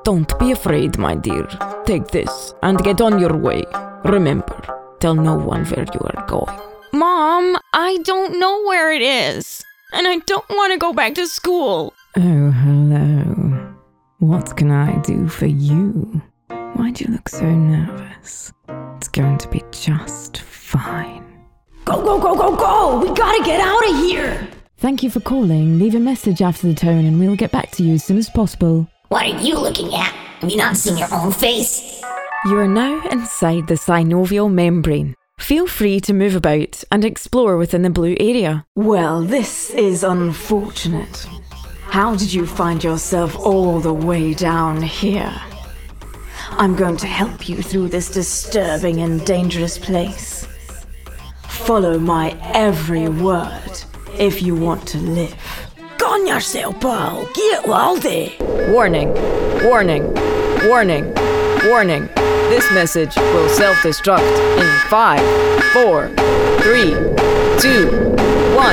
Don't be afraid, my dear. Take this and get on your way. Remember, tell no one where you are going. Mom, I don't know where it is. And I don't want to go back to school. Oh, hello. What can I do for you? Why do you look so nervous? It's going to be just fine. Go, go, go, go, go! We gotta get out of here! Thank you for calling. Leave a message after the tone and we'll get back to you as soon as possible. What are you looking at? Have you not seen your own face? You are now inside the synovial membrane. Feel free to move about and explore within the blue area. Well, this is unfortunate. How did you find yourself all the way down here? I'm going to help you through this disturbing and dangerous place. Follow my every word if you want to live. Go on yourself, pal. Get wildy. Warning, warning, warning, warning. This message will self-destruct in 5, 4, 3, 2, 1.